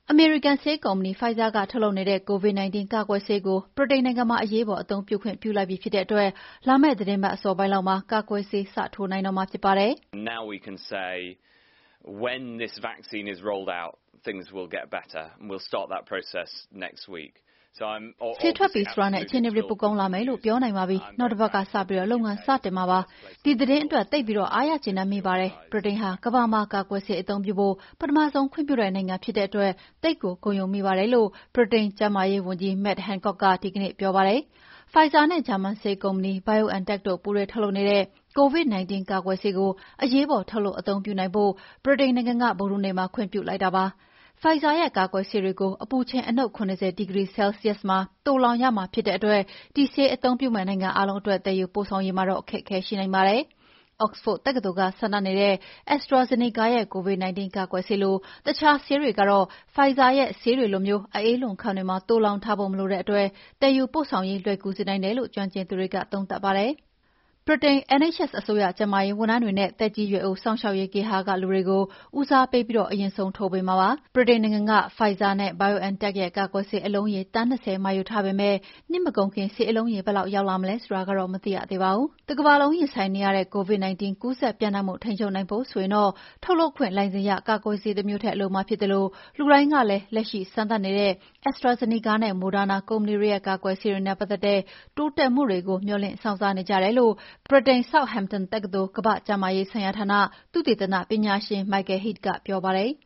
အမေရိကန်ဆေးကုမ္ပဏီ Pfizer ကထုတ်လုပ်နေတဲ့ COVID-19 ကာကွယ်ဆေးကိုဗြိတိန်နိုင်ငံမှာအရေးပေါ်အသုံးပြုခွင့်ပြုလိုက်ပြီဖြစ်တဲ့အတွက်လာမယ့်သီတင်းပတ်အစောပိုင်းလောက်မှာကာကွယ်ဆေးစထိုးနိုင်တော့မှာဖြစ်ပါတယ်။ Now we can say when this vaccine is rolled out, things will get better and we'll start that process next week. ဆေးထွက်ပြီဆိုတာနဲ့အခြေအနေတွေပိုကောင်းလာမယ်လို့ပြောနိုင်ပါပြီ။နောက်တစ်ပတ်ကစပြီးလုပ်ငန်းစတင်မှာပါ။ဒီသတင်းအတွက်သိပ်ပြီးအားရကျေနပ်မိပါတယ်။ဗြိတိန်ဟာကမ္ဘာမှာကာကွယ်ဆေးအသုံးပြုဖို့ပထမဆုံးခွင့်ပြုတဲ့နိုင်ငံဖြစ်တဲ့အတွက်သိပ်ကိုဂုဏ်ယူမိပါတယ်လို့ဗြိတိန်ကျန်းမာရေးဝန်ကြီး Matt Hancock ကဒီကနေ့ပြောပါတယ်။ Pfizer နဲ့ဂျာမန်ဆေးကုမ္ပဏီ BioNTech တို့ပူးတွဲထုတ်လုပ်နေတဲ့ COVID-19 ကာကွယ်ဆေးကိုအရေးပေါ်ထုတ်လုပ်အသုံးပြုနိုင်ဖို့ဗြိတိန်နိုင်ငံကဗုဒ္ဓဟူးနေ့မှာခွင့်ပြုလိုက်တာပါ။ Pfizer ရဲ့ကာကွယ်ဆေးတွေကိုအပူချိန်အနုတ် ၇၀ ဒီဂရီဆဲလ်ဆီးယပ်စ်မှာသိုလှောင်ရမှာဖြစ်တဲ့အတွက်ဒီဆေးအသုံးပြုမယ့်နိုင်ငံအားလုံးအတွက်သယ်ယူပို့ဆောင်ရေးမှာတော့အခက်အခဲရှိနိုင်ပါတယ်။ Oxford တက္ကသိုလ်ကစမ်းသပ်နေတဲ့ AstraZeneca ရဲ့ COVID-19 ကာကွယ်ဆေးလိုအခြားဆေးတွေကတော့ Pfizer ရဲ့ဆေးတွေလိုမျိုးအအေးလွန်ခန်းတွေမှာသိုလှောင်ထားဖို့မလိုတဲ့အတွက်သယ်ယူပို့ဆောင်ရေးလွယ်ကူစေနိုင်တယ်လို့ကျွမ်းကျင်သူတွေကသုံးသပ်ပါတယ်။ ဗြိတိန် NHS အစိုးရကျန်းမာရေးဝန်ထမ်းတွေနဲ့သက်ကြီးရွယ်အိုစောင့်ရှောက်ရေးဂေဟာကလူတွေကိုဦးစားပေးပြီးအရင်ဆုံးထိုးပေးမှာပါ။ ဗြိတိန်နိုင်ငံက Pfizer နဲ့ BioNTech ရဲ့ကာကွယ်ဆေးအလုံးရေသန်း 20 မှာယူထားပေမယ့်နှစ်မကုန်ခင်ဆေးအလုံးရေဘယ်လောက်ရောက်လာမလဲဆိုတာကတော့မသိရသေးပါဘူး။ တကမ္ဘာလုံးရင်ဆိုင်နေရတဲ့ COVID-19 ကူးစက်ပျံ့နှံ့မှုထိန်းချုပ်နိုင်ဖို့ဆိုရင်တော့ထုတ်လုပ်ခွင့်လိုင်စင်ရကာကွယ်ဆေးတမျိုးထက်လိုမှာဖြစ်သလိုလူတိုင်းကလည်းလက်ရှိစမ်းသပ်နေတဲ့ AstraZeneca နဲ့ Moderna ကုမ္ပဏီတွေရဲ့ကာကွယ်ဆေးတွေနဲ့ပတ်သက်တဲ့တိုးတက်မှုတွေကိုမေ ျှာ်လင့်စောင့်စားနေကြတယ်လို့ဗြိတိန် Southampton တက္ကသိုလ်ကမ္ဘာ့ကျန်းမာရေးဆိုင်ရာဌာနသုတေသနပညာရှင် Michael Head ကပြောပါတယ်။